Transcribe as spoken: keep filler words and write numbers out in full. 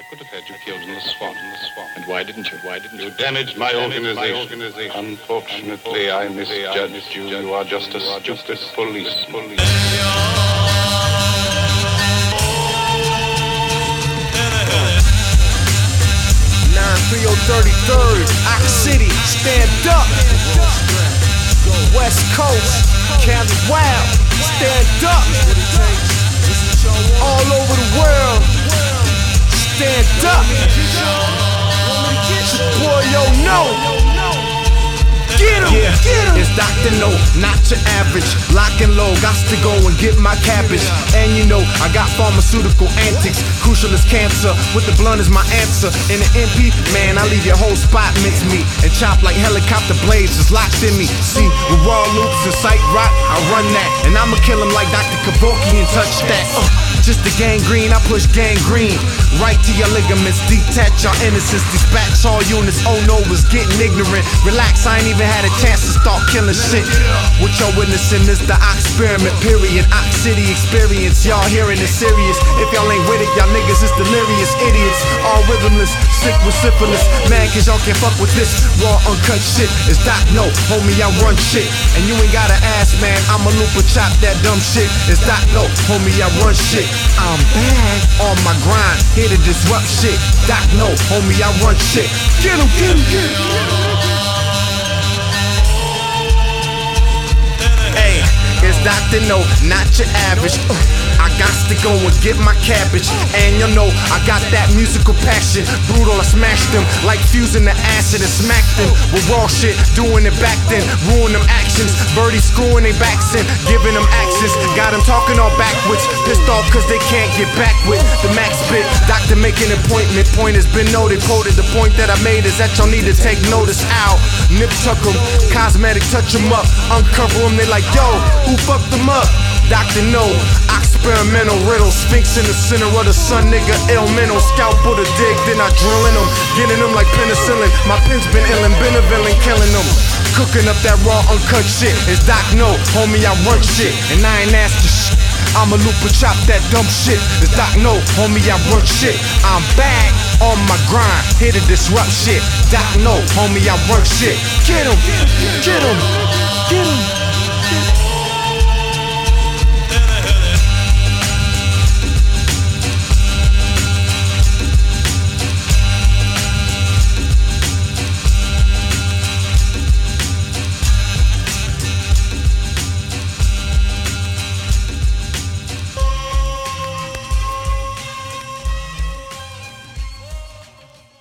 could have had you killed in the swamp. In the swamp. And why didn't you? Why didn't you? You damaged my organization. Unfortunately, I misjudged you. You are just a stupid police. Police. nine three oh thirty-third, Ox City, stand up. West Coast, Cali Wild, stand up. All over the world, stand up. It's your boy, yo, no. Get him, yeah, get him. It's Doctor No, not your average. Lock and low, got to go and get my cabbage. And you know, I got pharmaceutical antics. Crucial as cancer, with the blunt is my answer. In the M P, man, I leave your whole spot mincemeat and chop like helicopter blades is locked in me. See, with raw loops and sight rock, I run that. And I'ma kill him like Doctor Kevorkian and touch that. Uh, just the gangrene, I push gangrene right to your ligaments, detach your innocence, dispatch all units. Oh no, was getting ignorant. Relax, I ain't even had a chance to start killing shit. What y'all witnessing is the Ox experiment, period. Ox City experience, y'all hearing it serious. If y'all ain't with it, y'all niggas is delirious idiots. All rhythmless, sick with syphilis. Man, cause y'all can't fuck with this raw, uncut shit. It's Doc No, homie, I run shit. And you ain't gotta ask, man, I'ma loop or chop that dumb shit. It's Doc No, homie, I run shit. I'm back on my grind, here to disrupt shit. Doc No, homie, I run shit. Get him, get him, get him. Hey, it's Doctor No, not your average. Uh, I got to go and get my cabbage. And you know, I got that musical passion. Brutal, I smashed them like fusing the acid and smacked them with raw shit, doing it back then, ruin them actions. Birdie screwing they backs in, giving them access. Got them talking all backwards, pissed off cause they can't get back with the max bit. Doctor making an appointment, point has been noted, quoted. The point that I made is that y'all need to take notice. Ow, nip tuck them, cosmetic touch them up, uncover them, they like, yo, who fucked them up? Doctor No, experimental riddle, sphinx in the center of the sun, nigga, ill mental. Scalp or the dig, then I drillin' them, getting them like penicillin. My pen's been illin', been a villain, killing them. Cooking up that raw, uncut shit. It's Doc No, homie, I run shit, and I ain't asking shit. I'ma loop and chop that dumb shit. It's Doc No, homie, I run shit. I'm back on my grind, here to disrupt shit. Doc No, homie, I run shit. Get him, get him, get him.